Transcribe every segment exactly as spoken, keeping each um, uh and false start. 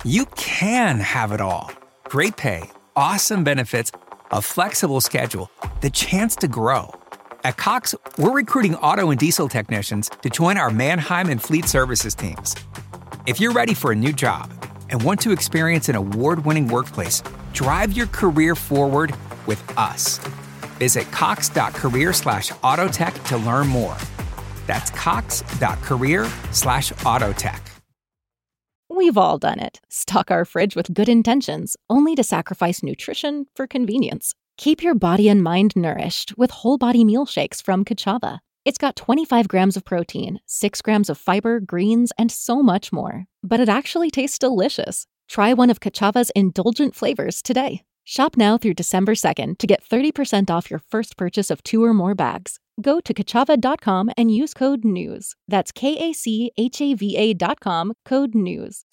You can have it all. Great pay, awesome benefits, a flexible schedule, the chance to grow. At Cox, we're recruiting auto and diesel technicians to join our Mannheim and Fleet Services teams. If you're ready for a new job and want to experience an award-winning workplace, drive your career forward with us. Visit cox.career slash autotech to learn more. That's cox.career slash autotech. We've all done it. Stock our fridge with good intentions, only to sacrifice nutrition for convenience. Keep your body and mind nourished with whole body meal shakes from Kachava. It's got twenty-five grams of protein, six grams of fiber, greens, and so much more. But it actually tastes delicious. Try one of Kachava's indulgent flavors today. Shop now through December second to get thirty percent off your first purchase of two or more bags. Go to kachava dot com and use code NEWS. That's K A C H A V A dot com, code NEWS.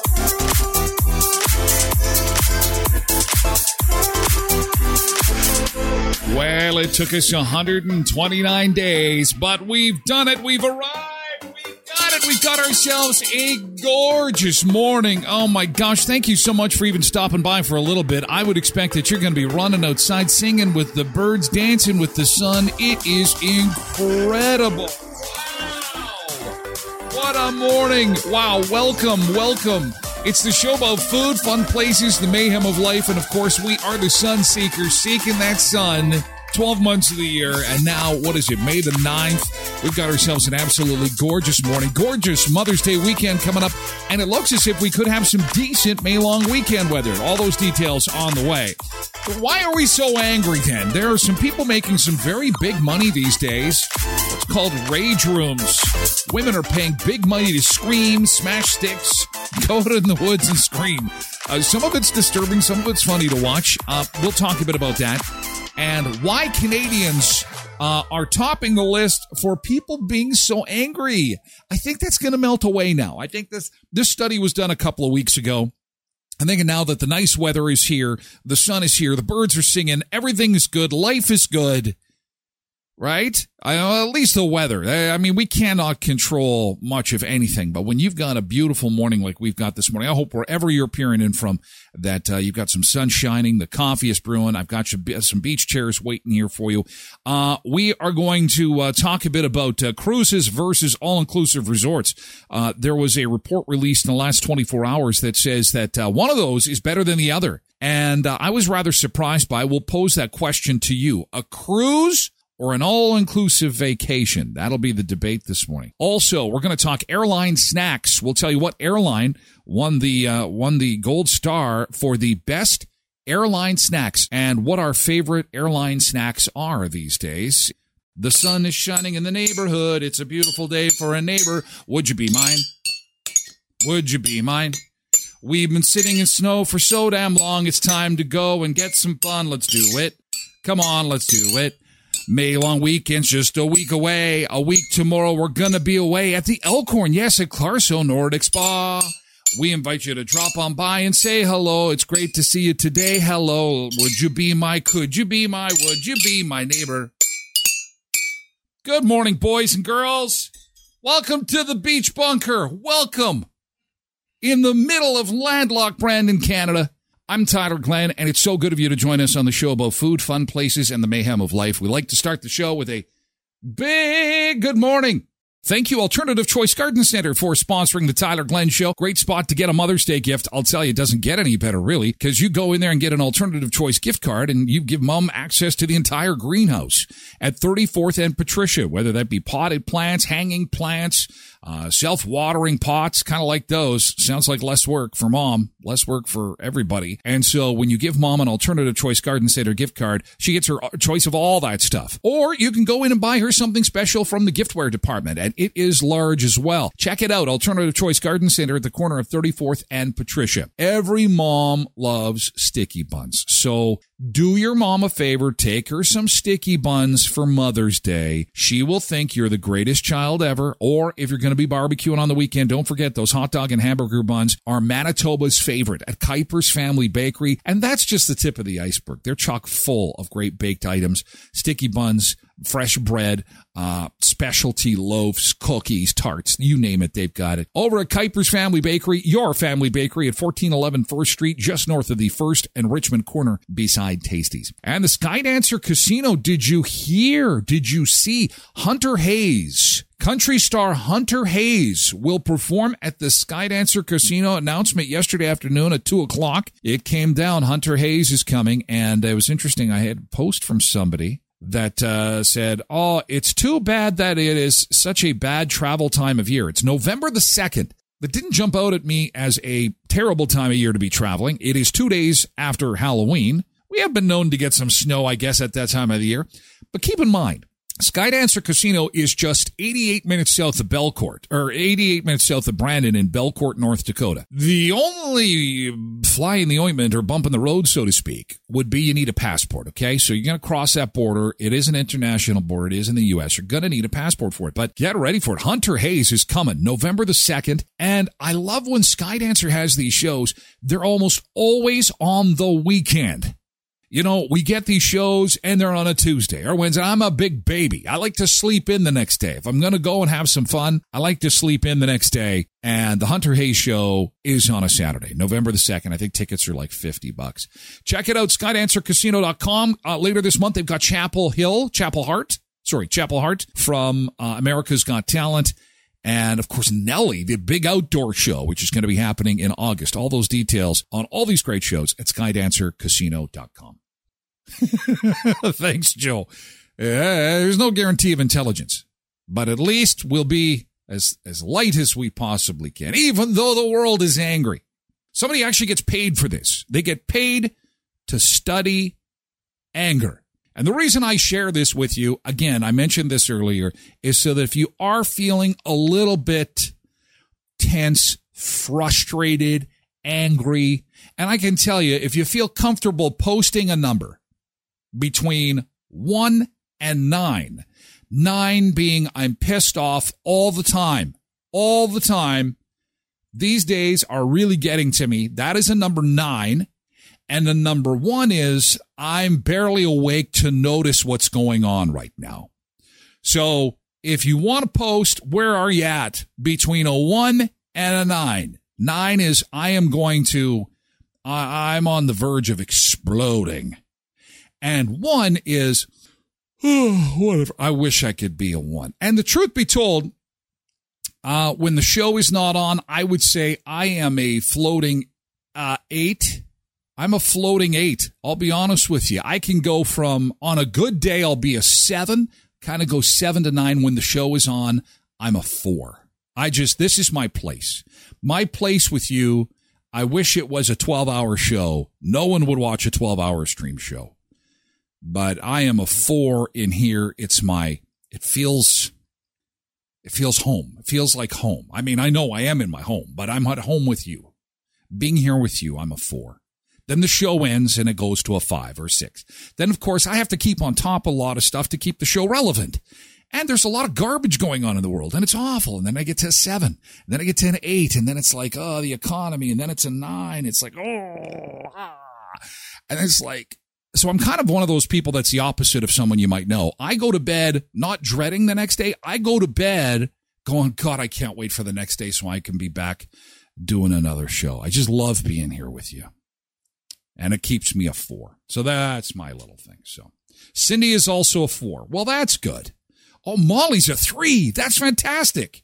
Well, it took us one hundred twenty-nine days, but we've done it. We've arrived. We've got it. We've got ourselves a gorgeous morning. Oh, my gosh. Thank you so much for even stopping by for a little bit. I would expect that you're going to be running outside, singing with the birds, dancing with the sun. It is incredible. Wow. What a morning. Wow. Welcome. Welcome. It's the show about food, fun places, the mayhem of life, and of course, we are the sun seekers, seeking that sun twelve months of the year. And now, what is it, May the ninth? We've got ourselves an absolutely gorgeous morning, gorgeous Mother's Day weekend coming up, and it looks as if we could have some decent May-long weekend weather. All those details on the way. But why are we so angry then? There are some people making some very big money these days. It's called rage rooms. Women are paying big money to scream, smash sticks, go out in the woods and scream. Uh, some of it's disturbing, some of it's funny to watch. Uh, we'll talk a bit about that. And why Canadians uh, are topping the list for people being so angry. I think that's going to melt away now. I think this this study was done a couple of weeks ago. I think now that the nice weather is here, the sun is here, the birds are singing, everything is good, life is good. Right? I, at least the weather. I mean, we cannot control much of anything, but when you've got a beautiful morning like we've got this morning, I hope wherever you're peering in from that uh, you've got some sun shining, the coffee is brewing. I've got some beach chairs waiting here for you. Uh, we are going to uh, talk a bit about uh, cruises versus all-inclusive resorts. Uh, there was a report released in the last twenty-four hours that says that uh, one of those is better than the other. And uh, I was rather surprised by, we'll pose that question to you. A cruise or an all-inclusive vacation? That'll be the debate this morning. Also, we're going to talk airline snacks. We'll tell you what airline won the uh, won the gold star for the best airline snacks and what our favorite airline snacks are these days. The sun is shining in the neighborhood. It's a beautiful day for a neighbor. Would you be mine? Would you be mine? We've been sitting in snow for so damn long. It's time to go and get some fun. Let's do it. Come on, let's do it. May long weekend's just a week away. A week tomorrow, we're going to be away at the Elkhorn. Yes, at Clarso Nordic Spa. We invite you to drop on by and say hello. It's great to see you today. Hello. Would you be my, could you be my, would you be my neighbor? Good morning, boys and girls. Welcome to the Beach Bunker. Welcome. In the middle of landlocked Brandon, Canada. I'm Tyler Glenn, and it's so good of you to join us on the show about food, fun places, and the mayhem of life. We like to start the show with a big good morning. Thank you, Alternative Choice Garden Center, for sponsoring the Tyler Glenn Show. Great spot to get a Mother's Day gift. I'll tell you, it doesn't get any better, really, because you go in there and get an Alternative Choice gift card, and you give Mom access to the entire greenhouse at thirty-fourth and Patricia, whether that be potted plants, hanging plants, uh, self-watering pots, kind of like those. Sounds like less work for Mom, less work for everybody. And so when you give Mom an Alternative Choice Garden Center gift card, she gets her choice of all that stuff. Or you can go in and buy her something special from the giftware department, and it is large as well. Check it out, Alternative Choice Garden Center at the corner of thirty-fourth and Patricia. Every mom loves sticky buns. So do your mom a favor, take her some sticky buns for Mother's Day. She will think you're the greatest child ever. Or if you're going to be barbecuing on the weekend, don't forget those hot dog and hamburger buns are Manitoba's favorite at Kuiper's Family Bakery. And that's just the tip of the iceberg. They're chock full of great baked items. Sticky buns, fresh bread, uh, specialty loaves, cookies, tarts, you name it, they've got it. Over at Kuiper's Family Bakery, your family bakery at fourteen eleven First Street, just north of the First and Richmond corner beside Tasties. And the Skydancer Casino, did you hear, did you see Hunter Hayes? Country star Hunter Hayes will perform at the Skydancer Casino. Announcement yesterday afternoon at two o'clock. It came down. Hunter Hayes is coming, and it was interesting. I had a post from somebody that uh, said, oh, it's too bad that it is such a bad travel time of year. It's November the second. That didn't jump out at me as a terrible time of year to be traveling. It is two days after Halloween. We have been known to get some snow, I guess, at that time of the year. But keep in mind, Skydancer Casino is just eighty-eight minutes south of Belcourt, or eighty-eight minutes south of Brandon in Belcourt, North Dakota. The only fly in the ointment or bump in the road, so to speak, would be you need a passport, okay? So you're going to cross that border. It is an international border. It is in the U S. You're going to need a passport for it, but get ready for it. Hunter Hayes is coming November the second, and I love when Skydancer has these shows. They're almost always on the weekend. You know, we get these shows and they're on a Tuesday or Wednesday. I'm a big baby. I like to sleep in the next day. If I'm going to go and have some fun, I like to sleep in the next day. And the Hunter Hayes show is on a Saturday, November the second. I think tickets are like fifty bucks. Check it out, skydancer casino dot com. Uh, later this month, they've got Chapel Hill, Chapel Hart, sorry, Chapel Hart from uh, America's Got Talent. And, of course, Nelly, the big outdoor show, which is going to be happening in August. All those details on all these great shows at skydancer casino dot com. Thanks, Joe. Uh, there's no guarantee of intelligence, but at least we'll be as, as light as we possibly can, even though the world is angry. Somebody actually gets paid for this. They get paid to study anger. And the reason I share this with you, again, I mentioned this earlier, is so that if you are feeling a little bit tense, frustrated, angry, and I can tell you, if you feel comfortable posting a number between one and nine, nine being I'm pissed off all the time, all the time, these days are really getting to me. That is a number nine. And the number one is I'm barely awake to notice what's going on right now. So if you want to post, where are you at between a one and a nine? Nine is I am going to, I, I'm on the verge of exploding. And one is, oh, whatever. I wish I could be a one. And the truth be told, uh, when the show is not on, I would say I am a floating uh, eight. I'm a floating eight. I'll be honest with you. I can go from, on a good day, I'll be a seven, kind of go seven to nine. When the show is on, I'm a four. I just, this is my place. My place with you, I wish it was a twelve-hour show. No one would watch a twelve-hour stream show. But I am a four in here. It's my, it feels, it feels home. It feels like home. I mean, I know I am in my home, but I'm at home with you. Being here with you, I'm a four. Then the show ends and it goes to a five or six. Then, of course, I have to keep on top of a lot of stuff to keep the show relevant. And there's a lot of garbage going on in the world, and it's awful. And then I get to a seven, and then I get to an eight, and then it's like, oh, the economy, and then it's a nine. It's like, oh, ah. And it's like, so I'm kind of one of those people that's the opposite of someone you might know. I go to bed not dreading the next day. I go to bed going, God, I can't wait for the next day so I can be back doing another show. I just love being here with you. And it keeps me a four. So that's my little thing. So Cindy is also a four. Well, that's good. Oh, Molly's a three. That's fantastic.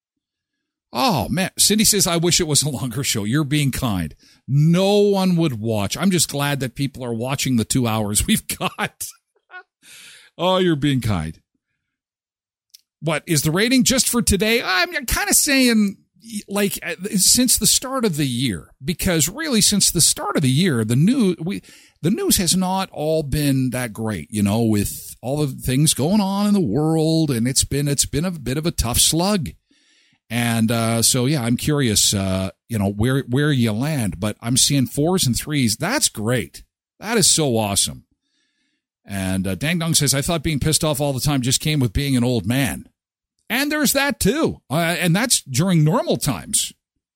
Oh, man. Cindy says, I wish it was a longer show. You're being kind. No one would watch. I'm just glad that people are watching the two hours we've got. Oh, you're being kind. What is the rating just for today? I'm kind of saying, like, since the start of the year, because really since the start of the year, the news, we, the news has not all been that great, you know, with all the things going on in the world. And it's been, it's been a bit of a tough slug. And, uh, so yeah, I'm curious, uh, you know, where, where you land, but I'm seeing fours and threes. That's great. That is so awesome. And, uh, Dang Dong says, I thought being pissed off all the time just came with being an old man. And there's that too, uh, and that's during normal times.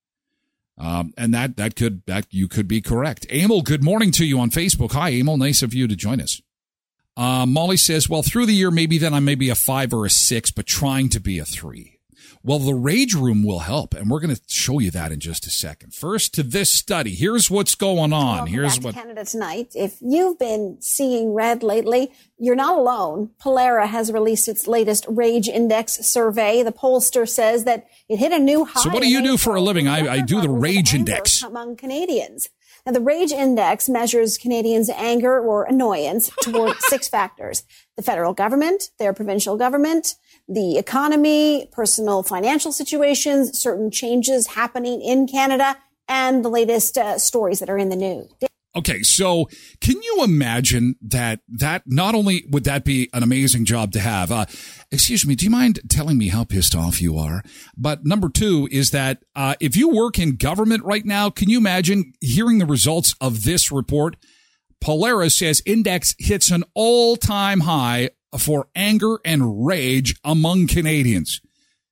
Um, and that that could that you could be correct. Emil, good morning to you on Facebook. Hi, Emil. Nice of you to join us. Uh, Molly says, well, through the year, maybe then I may be a five or a six, but trying to be a three. Well, the Rage Room will help, and we're going to show you that in just a second. First, to this study. Here's what's going on. Welcome Here's back what to Canada Tonight. If you've been seeing red lately, you're not alone. Pollara has released its latest Rage Index survey. The pollster says that it hit a new high. So what do you do for a living? I, I do the Rage Index. Among Canadians. Now, the Rage Index measures Canadians' anger or annoyance toward six factors: the federal government, their provincial government, the economy, personal financial situations, certain changes happening in Canada, and the latest uh, stories that are in the news. Okay, so can you imagine that that not only would that be an amazing job to have, uh, excuse me, do you mind telling me how pissed off you are? But number two is that uh, if you work in government right now, can you imagine hearing the results of this report? Pollara says Index hits an all-time high for anger and rage among Canadians.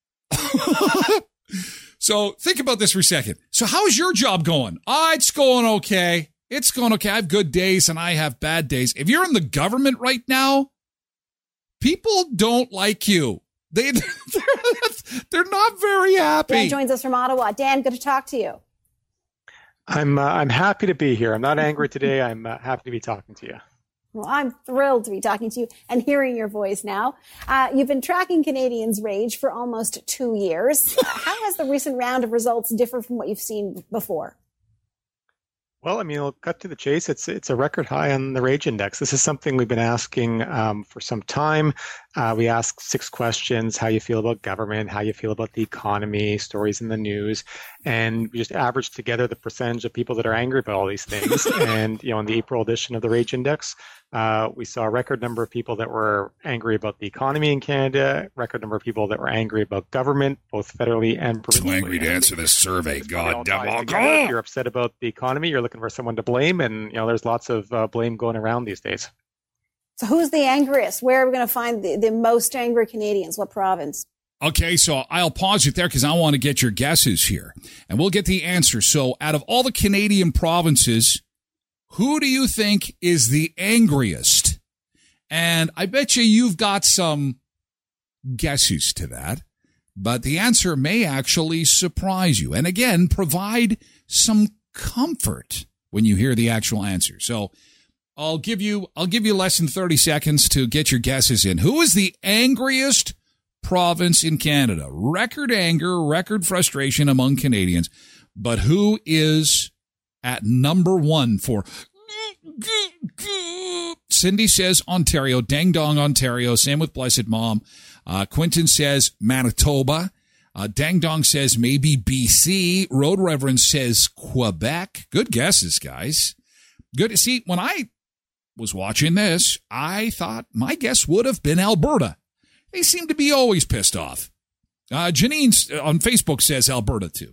So think about this for a second. So how is your job going? Oh, it's going okay. It's going okay. I have good days and I have bad days. If you're in the government right now, people don't like you. They, they're, they're not very happy. Dan joins us from Ottawa. Dan, good to talk to you. I'm uh, I'm happy to be here. I'm not angry today. I'm uh, happy to be talking to you. Well, I'm thrilled to be talking to you and hearing your voice now. Uh, you've been tracking Canadians' rage for almost two years. How has the recent round of results differed from what you've seen before? Well, I mean, I'll cut to the chase. It's it's a record high on the Rage Index. This is something we've been asking um, for some time. Uh, we ask six questions: how you feel about government, how you feel about the economy, stories in the news, and we just average together the percentage of people that are angry about all these things. And you know, in the April edition of the Rage Index, uh, we saw a record number of people that were angry about the economy in Canada, record number of people that were angry about government, both federally and provincially. Too angry to answer this survey. God damn it. If you're upset about the economy, you're looking for someone to blame, and you know, there's lots of uh, blame going around these days. So who's the angriest? Where are we going to find the, the most angry Canadians? What province? Okay, so I'll pause it there because I want to get your guesses here, and we'll get the answer. So out of all the Canadian provinces, who do you think is the angriest? And I bet you you've got some guesses to that, but the answer may actually surprise you. And again, provide some comfort when you hear the actual answer. So I'll give you, I'll give you less than thirty seconds to get your guesses in. Who is the angriest province in Canada? Record anger, record frustration among Canadians, but who is at number one for Cindy says Ontario, Dang Dong, Ontario. Same with Blessed Mom. Uh, Quentin says Manitoba. Uh, Dang Dong says maybe B C. Road Reverend says Quebec. Good guesses, guys. Good. See, when I was watching this, I thought my guess would have been Alberta. They seem to be always pissed off. Uh, Janine on Facebook says Alberta too.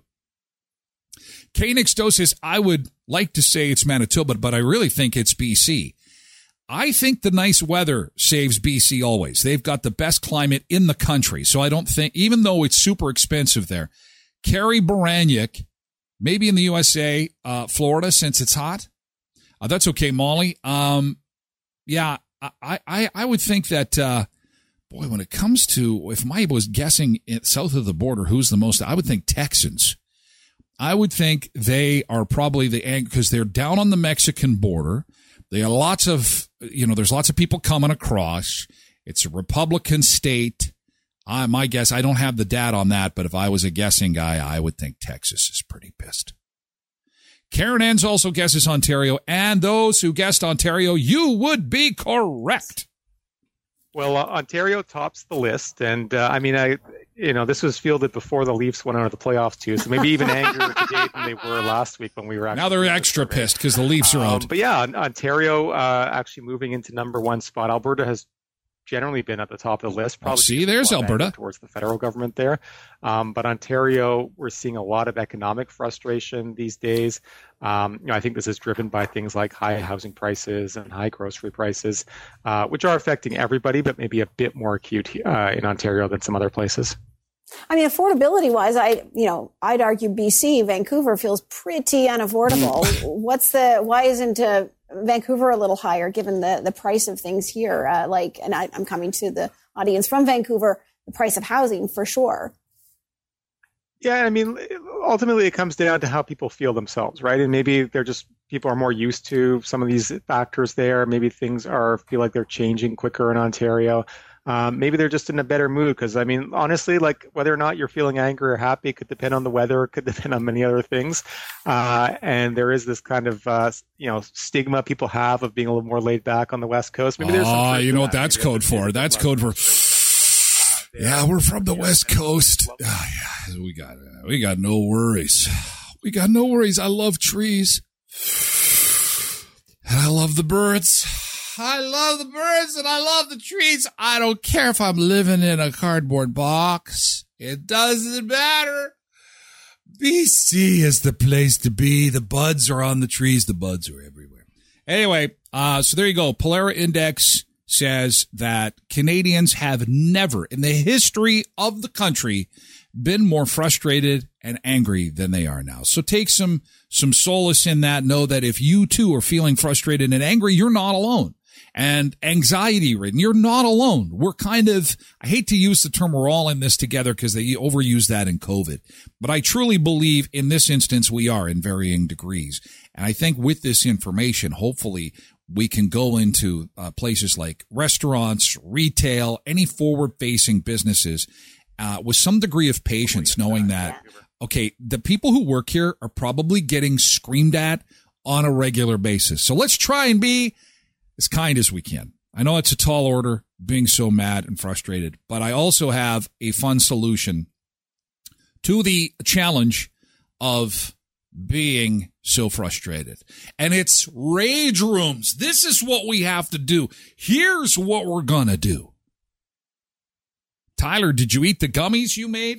K-Nix Do says, I would like to say it's Manitoba, but I really think it's B C. I think the nice weather saves B C always. They've got the best climate in the country. So I don't think, even though it's super expensive there, Carrie Baraniuk, maybe in the U S A, uh, Florida, since it's hot. Uh, that's okay, Molly. Um, yeah, I, I, I would think that, uh, boy, when it comes to, if I was guessing it, south of the border, who's the most, I would think Texans. I would think they are probably the, because they're down on the Mexican border. There are lots of, you know, there's lots of people coming across. It's a Republican state. I, my guess, I don't have the data on that, but if I was a guessing guy, I would think Texas is pretty pissed. Karen Enns also guesses Ontario, and those who guessed Ontario, you would be correct. Well, uh, Ontario tops the list, and uh, I mean, I, you know, this was fielded before the Leafs went out of the playoffs too, so maybe even angrier today than they were last week when we were. Now they're extra pissed because the Leafs are out. Um, but yeah, Ontario uh, actually moving into number one spot. Alberta has generally been at the top of the list. Probably oh, see, there's Alberta towards the federal government there, um, but Ontario, we're seeing a lot of economic frustration these days. Um, you know, I think this is driven by things like high housing prices and high grocery prices, uh, which are affecting everybody, but maybe a bit more acute uh, in Ontario than some other places. I mean, affordability wise, I, you know, I'd argue B C, Vancouver feels pretty unaffordable. What's the, why isn't uh, Vancouver a little higher, given the, the price of things here. Uh, like, and I, I'm coming to the audience from Vancouver, the price of housing for sure. Yeah, I mean, ultimately it comes down to how people feel themselves, right? And maybe they're just, people are more used to some of these factors there. Maybe things are, feel like they're changing quicker in Ontario. Um, maybe they're just in a better mood because, I mean, honestly, like whether or not you're feeling angry or happy could depend on the weather, could depend on many other things. Uh, and there is this kind of, uh, you know, stigma people have of being a little more laid back on the West Coast. Maybe there's oh, some you know what that. that's Maybe code for? That's code for, yeah, we're from the West Coast. Oh, yeah, we got, we got no worries. We got no worries. I love trees. And I love the birds. I love the birds and I love the trees. I don't care if I'm living in a cardboard box. It doesn't matter. B C is the place to be. The buds are on the trees. The buds are everywhere. Anyway, uh, so there you go. Polara Index says that Canadians have never in the history of the country been more frustrated and angry than they are now. So take some, some solace in that. Know that if you too are feeling frustrated and angry, you're not alone. And anxiety ridden, you're not alone. We're kind of, I hate to use the term we're all in this together because they overuse that in COVID. But I truly believe in this instance we are in varying degrees. And I think with this information, hopefully we can go into uh, places like restaurants, retail, any forward-facing businesses uh, with some degree of patience, knowing that, okay, the people who work here are probably getting screamed at on a regular basis. So let's try and be as kind as we can. I know it's a tall order, being so mad and frustrated, but I also have a fun solution to the challenge of being so frustrated. And it's rage rooms. This is what we have to do. Here's what we're going to do. Tyler, did you eat the gummies you made?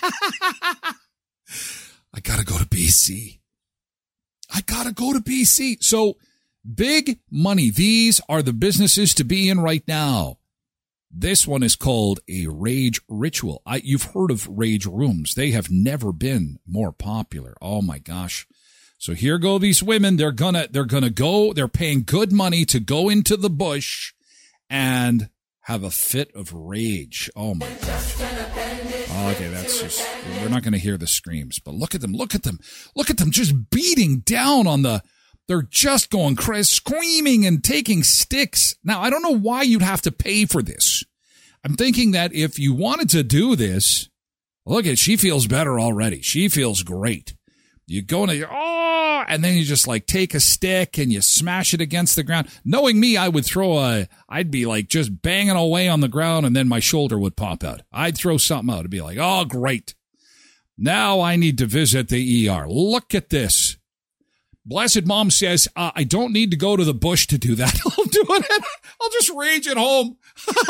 I got to go to B C. I got to go to B C. So, big money. These are the businesses to be in right now. This one is called a rage ritual. I, you've heard of rage rooms. They have never been more popular. Oh my gosh. So here go these women. They're gonna, they're gonna go, they're paying good money to go into the bush and have a fit of rage. Oh my gosh. Oh, okay, that's just, we're not going to hear the screams, but look at them, look at them, look at them just beating down on the, they're just going crazy, screaming and taking sticks. Now, I don't know why you'd have to pay for this. I'm thinking that if you wanted to do this, look at, she feels better already. She feels great. You go into, oh, and then you just like take a stick and you smash it against the ground. Knowing me, I would throw a, I'd be like just banging away on the ground and then my shoulder would pop out. I'd throw something out. It'd be like, oh, great. Now I need to visit the E R. Look at this. Blessed Mom says, uh, I don't need to go to the bush to do that. I'll do it. I'll just rage at home.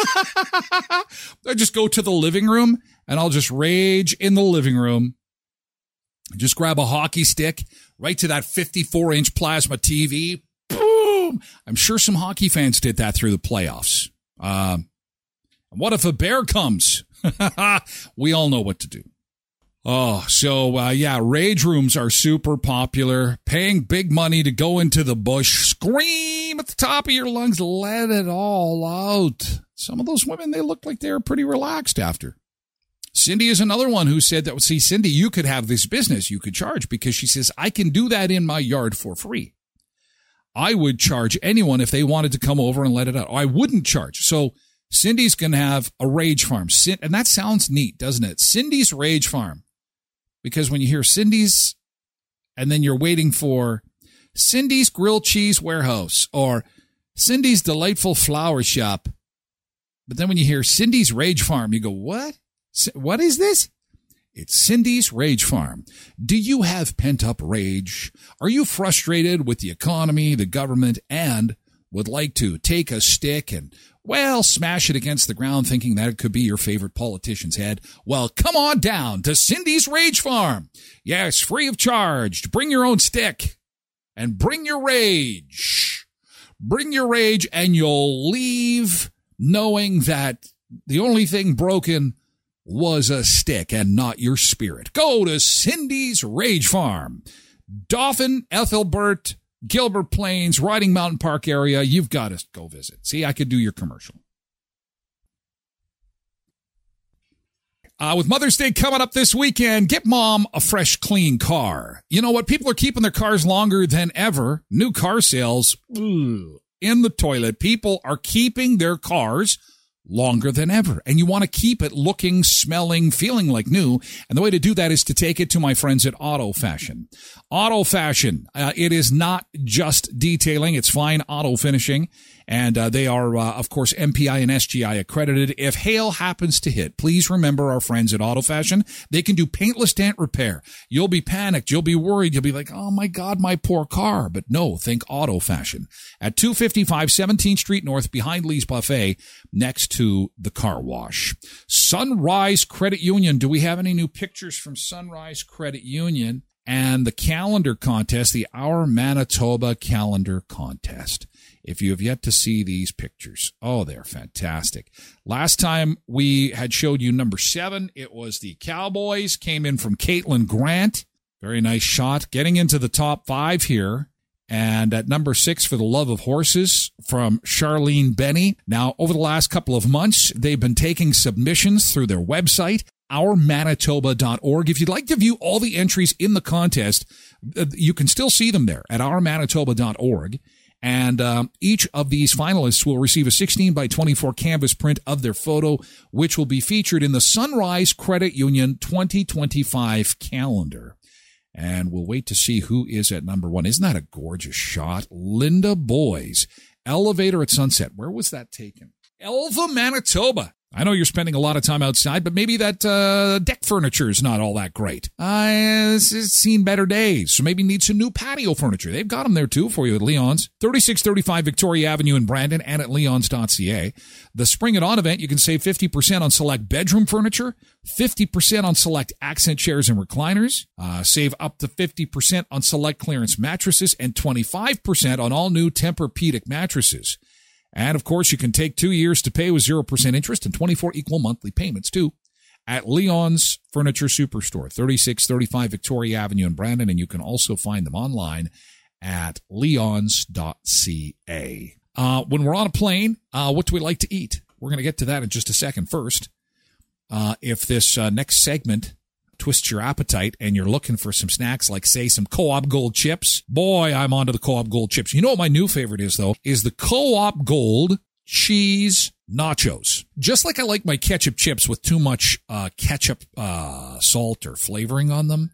I just go to the living room and I'll just rage in the living room. Just grab a hockey stick right to that fifty-four inch plasma T V. Boom. I'm sure some hockey fans did that through the playoffs. Um, what if a bear comes? We all know what to do. Oh, so, uh, yeah, rage rooms are super popular. Paying big money to go into the bush, scream at the top of your lungs, let it all out. Some of those women, they look like they're pretty relaxed after. Cindy is another one who said that, see, Cindy, you could have this business you could charge because she says, I can do that in my yard for free. I would charge anyone if they wanted to come over and let it out. I wouldn't charge. So Cindy's going to have a rage farm. And that sounds neat, doesn't it? Cindy's Rage Farm. Because when you hear Cindy's and then you're waiting for Cindy's Grilled Cheese Warehouse or Cindy's Delightful Flower Shop. But then when you hear Cindy's Rage Farm, you go, what? What is this? It's Cindy's Rage Farm. Do you have pent-up rage? Are you frustrated with the economy, the government, and would like to take a stick and, well, smash it against the ground thinking that it could be your favorite politician's head? Well, come on down to Cindy's Rage Farm. Yes, free of charge. Bring your own stick and bring your rage. Bring your rage and you'll leave knowing that the only thing broken was a stick and not your spirit. Go to Cindy's Rage Farm. Dauphin, Ethelbert, Gilbert Plains, Riding Mountain Park area, you've got to go visit. See, I could do your commercial. Uh, with Mother's Day coming up this weekend, get mom a fresh, clean car. You know what? People are keeping their cars longer than ever. New car sales, ugh, in the toilet. People are keeping their cars longer than ever. And you want to keep it looking, smelling, feeling like new. And the way to do that is to take it to my friends at Auto Fashion. Auto Fashion, uh, it is not just detailing. It's fine auto finishing. And uh, they are, uh, of course, M P I and S G I accredited. If hail happens to hit, please remember our friends at Auto Fashion. They can do paintless dent repair. You'll be panicked. You'll be worried. You'll be like, oh, my God, my poor car. But no, think Auto Fashion. At two fifty-five seventeenth Street North, behind Lee's Buffet, next to the car wash. Sunrise Credit Union. Do we have any new pictures from Sunrise Credit Union? And the calendar contest, the Our Manitoba Calendar Contest. If you have yet to see these pictures, oh, they're fantastic. Last time we had showed you number seven, it was the Cowboys, came in from Caitlin Grant. Very nice shot. Getting into the top five here. And at number six, For the Love of Horses, from Charlene Benny. Now, over the last couple of months, they've been taking submissions through their website, our manitoba dot org. If you'd like to view all the entries in the contest, you can still see them there at our manitoba dot org. And um, each of these finalists will receive a sixteen by twenty-four canvas print of their photo, which will be featured in the Sunrise Credit Union twenty twenty-five calendar. And we'll wait to see who is at number one. Isn't that a gorgeous shot? Linda Boys, Elevator at Sunset. Where was that taken? Elva, Manitoba. I know you're spending a lot of time outside, but maybe that uh, deck furniture is not all that great. Uh, it's, it's seen better days, so maybe need some new patio furniture. They've got them there, too, for you at Leon's. thirty-six thirty-five Victoria Avenue in Brandon and at leons dot c a. The Spring It On event, you can save fifty percent on select bedroom furniture, fifty percent on select accent chairs and recliners, uh, save up to fifty percent on select clearance mattresses, and twenty-five percent on all new Tempur-Pedic mattresses. And, of course, you can take two years to pay with zero percent interest and twenty-four equal monthly payments, too, at Leon's Furniture Superstore, thirty-six thirty-five Victoria Avenue in Brandon, and you can also find them online at leons dot c a. Uh, when we're on a plane, uh, what do we like to eat? We're going to get to that in just a second. First, uh, if this uh, next segment twists your appetite and you're looking for some snacks like, say, some Co-op Gold chips, boy, I'm onto the Co-op Gold chips. You know what my new favorite is, though, is the Co-op Gold cheese nachos. Just like I like my ketchup chips with too much uh, ketchup uh, salt or flavoring on them,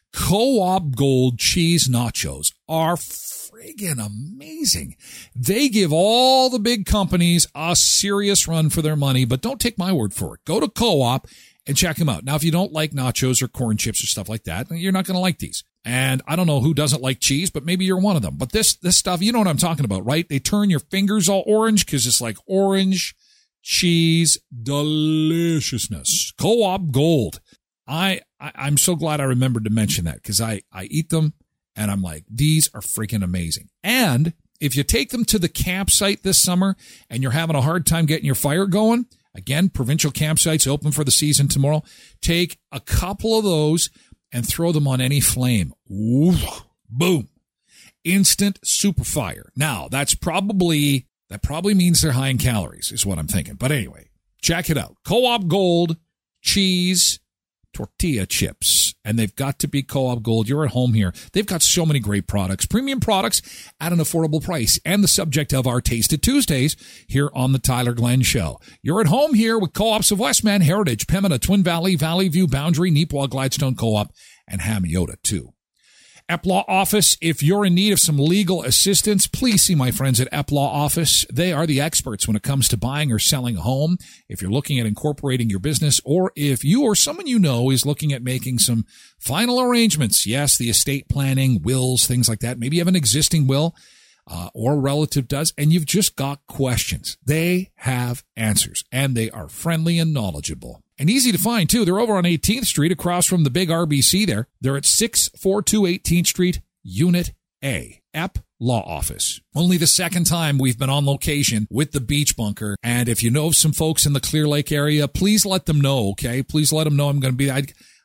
Co-op Gold cheese nachos are friggin' amazing. They give all the big companies a serious run for their money, but don't take my word for it. Go to Co-op and check them out. Now, if you don't like nachos or corn chips or stuff like that, you're not going to like these. And I don't know who doesn't like cheese, but maybe you're one of them. But this this stuff, you know what I'm talking about, right? They turn your fingers all orange because it's like orange cheese deliciousness. Co-op Gold. I, I, I'm so glad I remembered to mention that because I, I eat them and I'm like, these are freaking amazing. And if you take them to the campsite this summer and you're having a hard time getting your fire going, again, provincial campsites open for the season tomorrow. Take a couple of those and throw them on any flame. Ooh, boom. Instant super fire. Now, that's probably, that probably means they're high in calories is what I'm thinking. But anyway, check it out. Co-op Gold cheese tortilla chips. And they've got to be Co-op Gold. You're at home here. They've got so many great products, premium products at an affordable price, and the subject of our Taste It Tuesdays here on the Tyler Glenn Show. You're at home here with Co-ops of Westman, Heritage, Pembina, Twin Valley, Valley View, Boundary, Neepawa, Gladstone Co-op, and Hamiota, too. Eplaw Office, if you're in need of some legal assistance, please see my friends at Eplaw Office. They are the experts when it comes to buying or selling a home. If you're looking at incorporating your business, or if you or someone you know is looking at making some final arrangements, yes, the estate planning, wills, things like that. Maybe you have an existing will uh, or a relative does, and you've just got questions. They have answers, and they are friendly and knowledgeable. And easy to find, too. They're over on eighteenth Street across from the big R B C there. They're at six forty-two eighteenth Street, Unit A. Ep Law Office. Only the second time we've been on location with the Beach Bunker. And if you know of some folks in the Clear Lake area, please let them know, okay? Please let them know I'm going to be... I,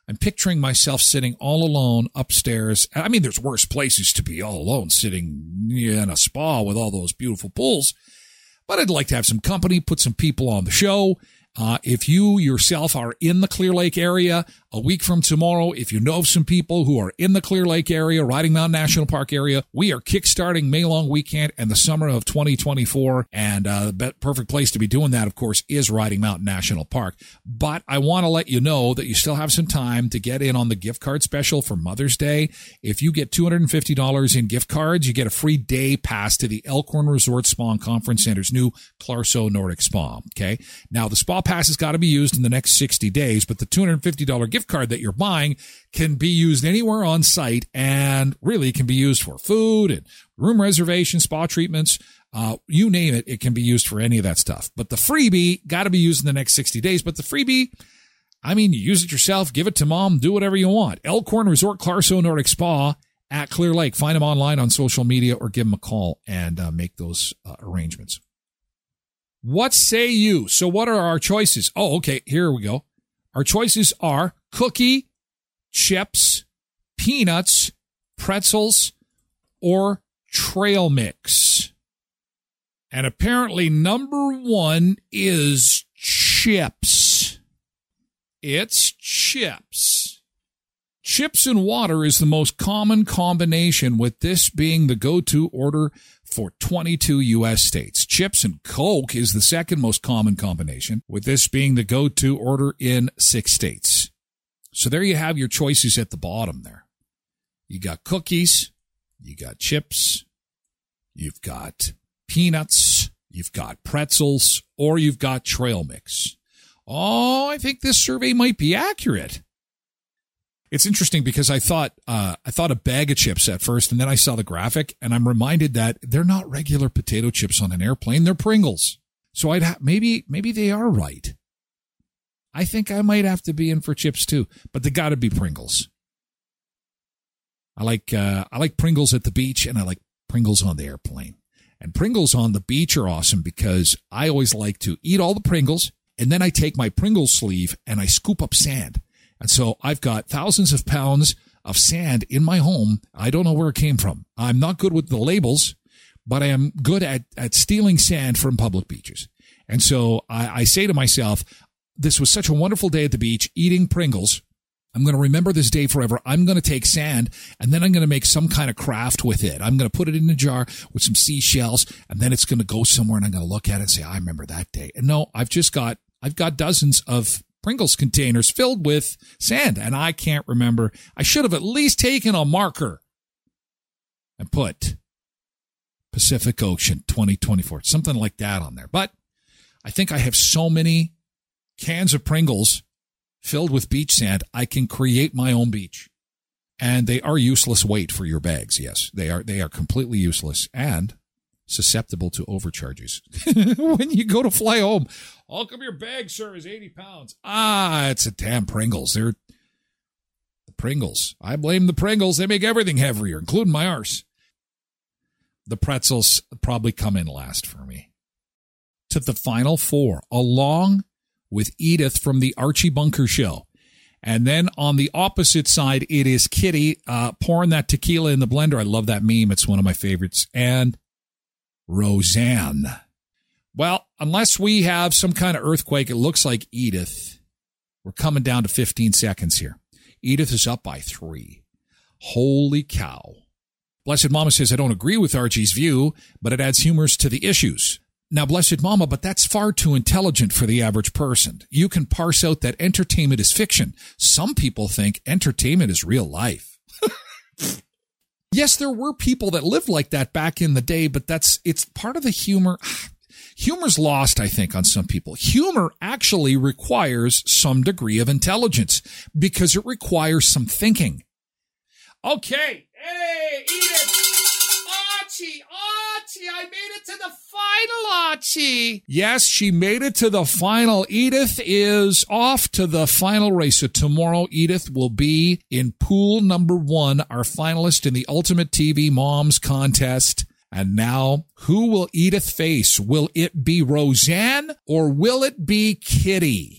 I'm picturing myself sitting all alone upstairs. I mean, there's worse places to be all alone, sitting in a spa with all those beautiful pools. But I'd like to have some company, put some people on the show. Uh, if you yourself are in the Clear Lake area, a week from tomorrow, if you know of some people who are in the Clear Lake area, Riding Mountain National Park area, we are kickstarting May Long Weekend and the summer of twenty twenty-four. And uh, the perfect place to be doing that, of course, is Riding Mountain National Park. But I want to let you know that you still have some time to get in on the gift card special for Mother's Day. If you get two hundred fifty dollars in gift cards, you get a free day pass to the Elkhorn Resort Spa and Conference Center's new Clarso Nordic Spa. Okay. Now, the spa pass has got to be used in the next sixty days, but the two hundred fifty dollars gift card that you're buying can be used anywhere on site and really can be used for food and room reservations, spa treatments, uh, you name it. It can be used for any of that stuff. But the freebie got to be used in the next sixty days. But the freebie, I mean, you use it yourself, give it to mom, do whatever you want. Elkhorn Resort Clarso Nordic Spa at Clear Lake. Find them online on social media or give them a call and uh, make those uh, arrangements. What say you? So what are our choices? Oh, okay, here we go. Our choices are cookie, chips, peanuts, pretzels, or trail mix. And apparently number one is chips. It's chips. Chips and water is the most common combination, with this being the go-to order for twenty-two U S states. Chips and Coke is the second most common combination, with this being the go-to order in six states. So there you have your choices at the bottom there. You got cookies, you got chips, you've got peanuts, you've got pretzels, or you've got trail mix. Oh, I think this survey might be accurate. It's interesting because I thought uh, I thought a bag of chips at first, and then I saw the graphic, and I'm reminded that they're not regular potato chips on an airplane; they're Pringles. So I'd ha- maybe maybe they are right. I think I might have to be in for chips too, but they got to be Pringles. I like uh, I like Pringles at the beach, and I like Pringles on the airplane. And Pringles on the beach are awesome because I always like to eat all the Pringles, and then I take my Pringles sleeve and I scoop up sand. And so I've got thousands of pounds of sand in my home. I don't know where it came from. I'm not good with the labels, but I am good at, at stealing sand from public beaches. And so I, I say to myself, this was such a wonderful day at the beach eating Pringles. I'm going to remember this day forever. I'm going to take sand, and then I'm going to make some kind of craft with it. I'm going to put it in a jar with some seashells, and then it's going to go somewhere, and I'm going to look at it and say, I remember that day. And no, I've just got, I've got dozens of Pringles containers filled with sand, and I can't remember. I should have at least taken a marker and put Pacific Ocean twenty twenty-four, something like that on there. But I think I have so many cans of Pringles filled with beach sand, I can create my own beach. And they are useless weight for your bags. Yes, they are. They are completely useless and susceptible to overcharges. When you go to fly home, how come your bag, sir, is eighty pounds? Ah, it's a damn Pringles. They're the Pringles. I blame the Pringles. They make everything heavier, including my arse. The pretzels probably come in last for me. To the final four, along with Edith from the Archie Bunker Show. And then on the opposite side, it is Kitty uh, pouring that tequila in the blender. I love that meme. It's one of my favorites. And Roseanne. Well, unless we have some kind of earthquake, it looks like Edith. We're coming down to fifteen seconds here. Edith is up by three. Holy cow. Blessed Mama says, I don't agree with Archie's view, but it adds humors to the issues. Now, Blessed Mama, but that's far too intelligent for the average person. You can parse out that entertainment is fiction. Some people think entertainment is real life. Yes, there were people that lived like that back in the day, but that's, it's part of the humor. Humor's lost, I think, on some people. Humor actually requires some degree of intelligence because it requires some thinking. Okay. Hey, Edith. Archie, Archie, I made it to the final, Archie. Yes, she made it to the final. Edith is off to the final race. So tomorrow, Edith will be in pool number one, our finalist in the Ultimate T V Moms Contest. And now, who will Edith face? Will it be Roseanne or will it be Kitty?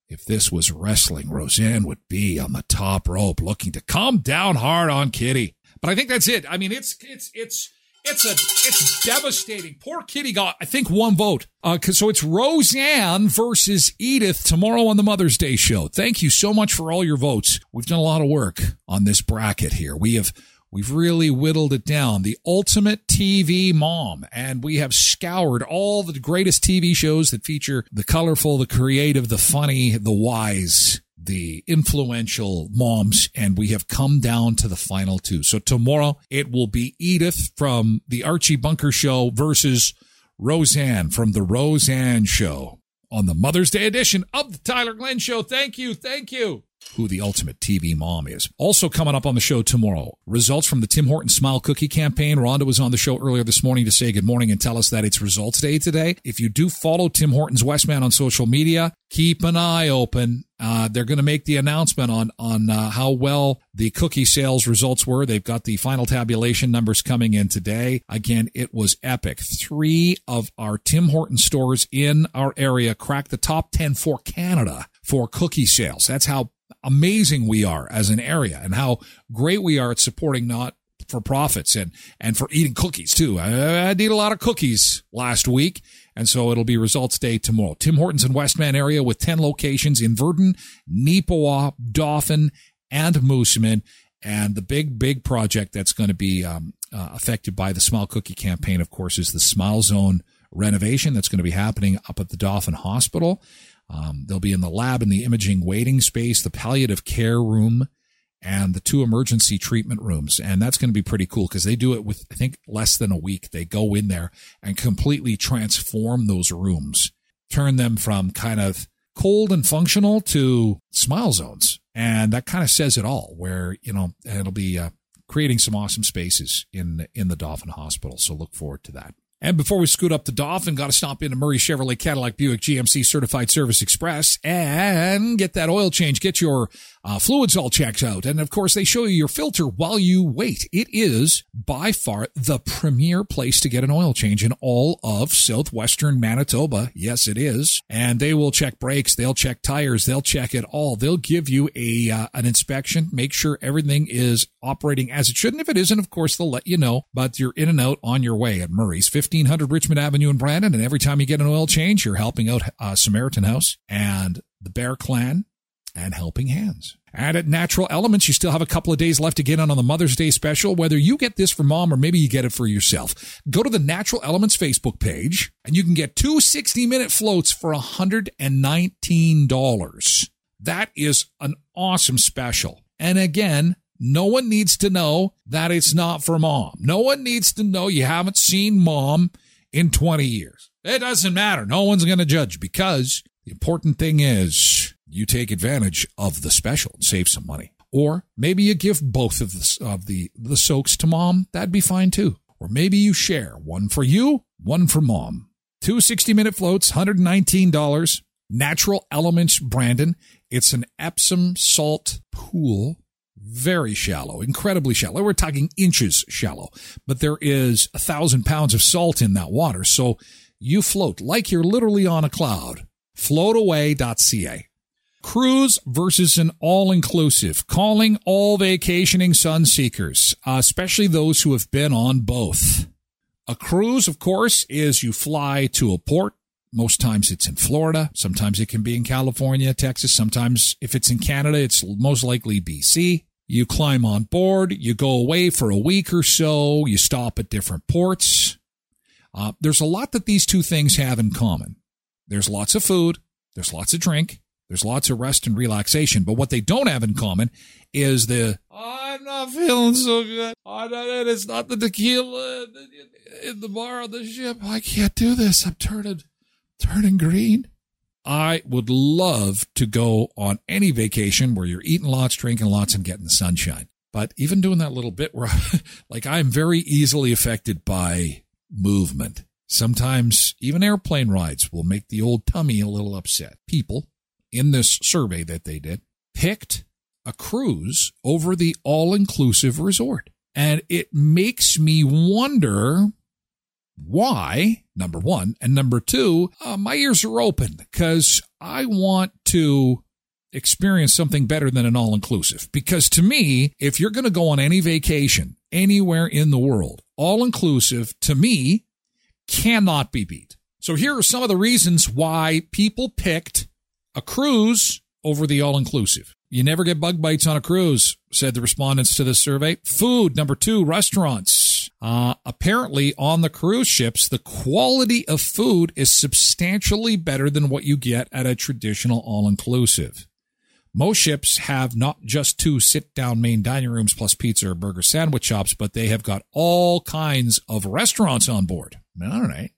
If this was wrestling, Roseanne would be on the top rope looking to come down hard on Kitty. But I think that's it. I mean, it's it's it's it's a it's devastating. Poor Kitty got, I think, one vote. Uh, cause, so it's Roseanne versus Edith tomorrow on the Mother's Day show. Thank you so much for all your votes. We've done a lot of work on this bracket here. We have We've really whittled it down. The ultimate T V mom. And we have scoured all the greatest T V shows that feature the colorful, the creative, the funny, the wise, the influential moms. And we have come down to the final two. So tomorrow it will be Edith from the Archie Bunker Show versus Roseanne from the Roseanne Show on the Mother's Day edition of the Tyler Glenn Show. Thank you. Thank you. Who the ultimate T V mom is. Also coming up on the show tomorrow, results from the Tim Hortons Smile Cookie campaign. Rhonda was on the show earlier this morning to say good morning and tell us that it's results day today. If you do follow Tim Hortons Westman on social media, keep an eye open. Uh, they're going to make the announcement on, on uh, how well the cookie sales results were. They've got the final tabulation numbers coming in today. Again, it was epic. Three of our Tim Hortons stores in our area cracked the top ten for Canada for cookie sales. That's how amazing we are as an area and how great we are at supporting not for profits and, and for eating cookies too. I, I did a lot of cookies last week. And so it'll be results day tomorrow. Tim Hortons in Westman area with ten locations in Virden, Neepawa, Dauphin, and Moosomin. And the big, big project that's going to be um, uh, affected by the Smile Cookie campaign, of course, is the Smile Zone renovation that's going to be happening up at the Dauphin Hospital. Um, they'll be in the lab and the imaging waiting space, the palliative care room, and the two emergency treatment rooms. And that's going to be pretty cool because they do it with, I think, less than a week. They go in there and completely transform those rooms, turn them from kind of cold and functional to smile zones. And that kind of says it all, where, you know, it'll be uh, creating some awesome spaces in, in the Dauphin Hospital. So look forward to that. And before we scoot up the Dauphin, got to stop into Murray Chevrolet Cadillac Buick G M C Certified Service Express and get that oil change. Get your uh, fluids all checked out. And, of course, they show you your filter while you wait. It is by far the premier place to get an oil change in all of southwestern Manitoba. Yes, it is. And they will check brakes. They'll check tires. They'll check it all. They'll give you a uh, an inspection, make sure everything is operating as it should. And if it isn't, of course, they'll let you know. But you're in and out on your way at Murray's, fifteen hundred Richmond Avenue in Brandon. And every time you get an oil change, you're helping out uh, Samaritan House and the Bear Clan and Helping Hands. And at Natural Elements, you still have a couple of days left to get on on the Mother's Day special, whether you get this for mom or maybe you get it for yourself. Go to the Natural Elements Facebook page and you can get two sixty-minute floats for one hundred nineteen dollars. That is an awesome special. And again, no one needs to know that it's not for mom. No one needs to know you haven't seen mom in twenty years. It doesn't matter. No one's going to judge because the important thing is you take advantage of the special and save some money. Or maybe you give both of the, of the, the soaks to mom. That'd be fine too. Or maybe you share one for you, one for mom. Two sixty-minute floats, one hundred nineteen dollars. Natural Elements Brandon. It's an Epsom salt pool. Very shallow, incredibly shallow. We're talking inches shallow, but there is a thousand pounds of salt in that water. So you float like you're literally on a cloud. float away dot c a. Cruise versus an all-inclusive. Calling all vacationing sun seekers, uh, especially those who have been on both. A cruise, of course, is you fly to a port. Most times it's in Florida. Sometimes it can be in California, Texas. Sometimes if it's in Canada, it's most likely B C. You climb on board. You go away for a week or so. You stop at different ports. Uh, there's a lot that these two things have in common. There's lots of food. There's lots of drink. There's lots of rest and relaxation. But what they don't have in common is the, oh, I'm not feeling so good. Oh, no, it's not the tequila in the bar on the ship. I can't do this. I'm turning, turning green. I would love to go on any vacation where you're eating lots, drinking lots, and getting the sunshine. But even doing that little bit where, like, I'm very easily affected by movement. Sometimes even airplane rides will make the old tummy a little upset. People in this survey that they did picked a cruise over the all-inclusive resort. And it makes me wonder Why? Number one. And number two, uh, my ears are open because I want to experience something better than an all-inclusive. Because to me, if you're going to go on any vacation anywhere in the world, all-inclusive, to me, cannot be beat. So here are some of the reasons why people picked a cruise over the all-inclusive. You never get bug bites on a cruise, said the respondents to this survey. Food. Number two, restaurants. Uh, apparently on the cruise ships, the quality of food is substantially better than what you get at a traditional all-inclusive. Most ships have not just two sit-down main dining rooms plus pizza or burger sandwich shops, but they have got all kinds of restaurants on board. All right.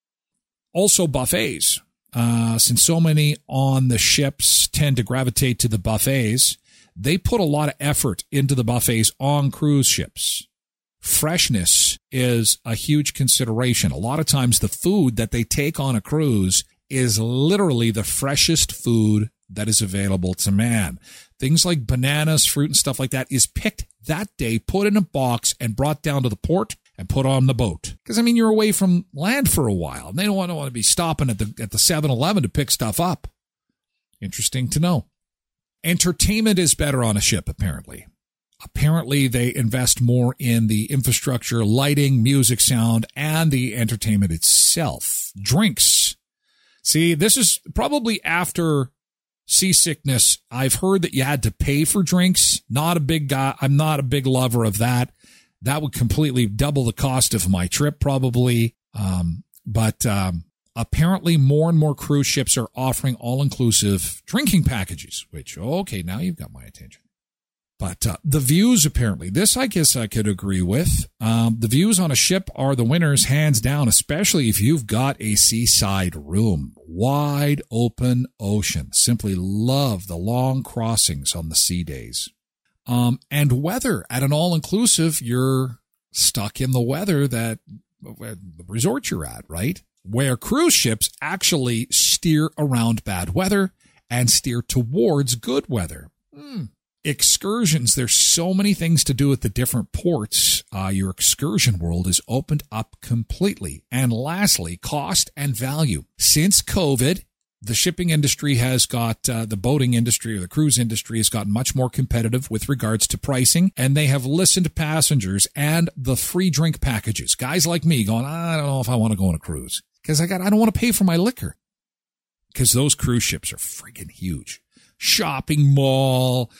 Also buffets. Uh, since so many on the ships tend to gravitate to the buffets, they put a lot of effort into the buffets on cruise ships. Freshness is a huge consideration. A lot of times the food that they take on a cruise is literally the freshest food that is available to man. Things like bananas, fruit, and stuff like that is picked that day, put in a box, and brought down to the port and put on the boat. Because, I mean, you're away from land for a while, and they don't want to, want to be stopping at the at the seven eleven to pick stuff up. Interesting to know. Entertainment is better on a ship, apparently. Apparently, they invest more in the infrastructure, lighting, music, sound, and the entertainment itself. Drinks. See, this is probably after seasickness. I've heard that you had to pay for drinks. Not a big guy. I'm not a big lover of that. That would completely double the cost of my trip, probably. Um, but um, apparently, more and more cruise ships are offering all-inclusive drinking packages, which, okay, now you've got my attention. But uh, the views, apparently, this I guess I could agree with. Um, the views on a ship are the winners, hands down, especially if you've got a seaside room. Wide open ocean. Simply love the long crossings on the sea days. Um, and weather. At an all-inclusive, you're stuck in the weather that the resort you're at, right? Where cruise ships actually steer around bad weather and steer towards good weather. Hmm. Excursions, there's so many things to do at the different ports. Uh, your excursion world is opened up completely. And lastly, cost and value. Since COVID, the shipping industry has got, uh, the boating industry or the cruise industry has gotten much more competitive with regards to pricing, and they have listened to passengers and the free drink packages. Guys like me going, I don't know if I want to go on a cruise because I got, I don't want to pay for my liquor because those cruise ships are friggin' huge. Shopping mall,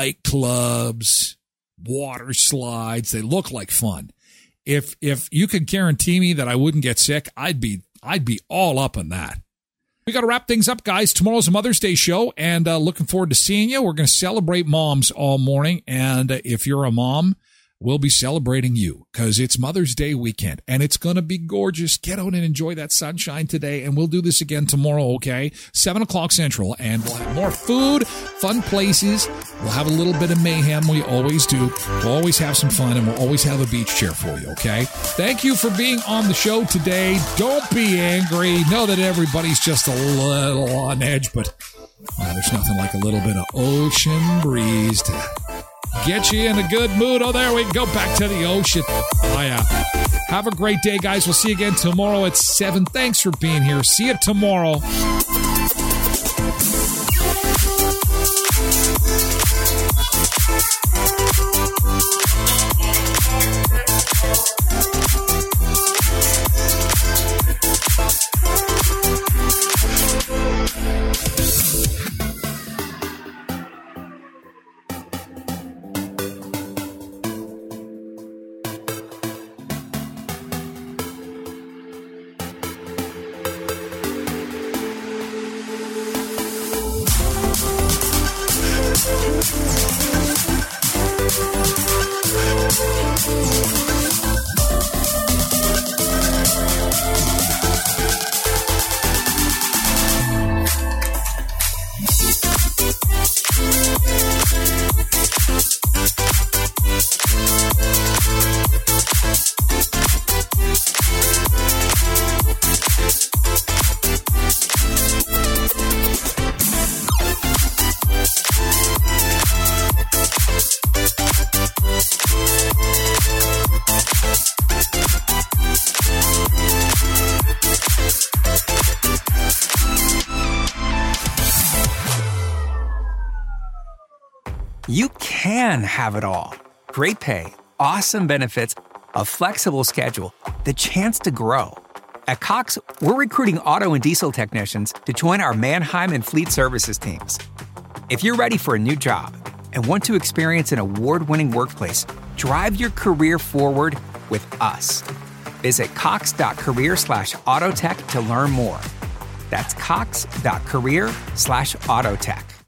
nightclubs, water slides. They look like fun. If, if you could guarantee me that I wouldn't get sick, I'd be, I'd be all up on that. We got to wrap things up, guys. Tomorrow's a Mother's Day show, and uh, looking forward to seeing you. We're going to celebrate moms all morning, and uh, if you're a mom, we'll be celebrating you because it's Mother's Day weekend, and it's going to be gorgeous. Get out and enjoy that sunshine today, and we'll do this again tomorrow, okay? seven o'clock Central, and we'll have more food, fun places. We'll have a little bit of mayhem. We always do. We'll always have some fun, and we'll always have a beach chair for you, okay? Thank you for being on the show today. Don't be angry. Know that everybody's just a little on edge, but well, there's nothing like a little bit of ocean breeze to get you in a good mood. Oh, there we go. Back to the ocean. Oh, yeah. Have a great day, guys. We'll see you again tomorrow at seven. Thanks for being here. See you tomorrow. You can have it all. Great pay, awesome benefits, a flexible schedule, the chance to grow. At Cox, we're recruiting auto and diesel technicians to join our Mannheim and Fleet Services teams. If you're ready for a new job and want to experience an award-winning workplace, drive your career forward with us. Visit cox.career slash autotech to learn more. That's cox.career slash autotech.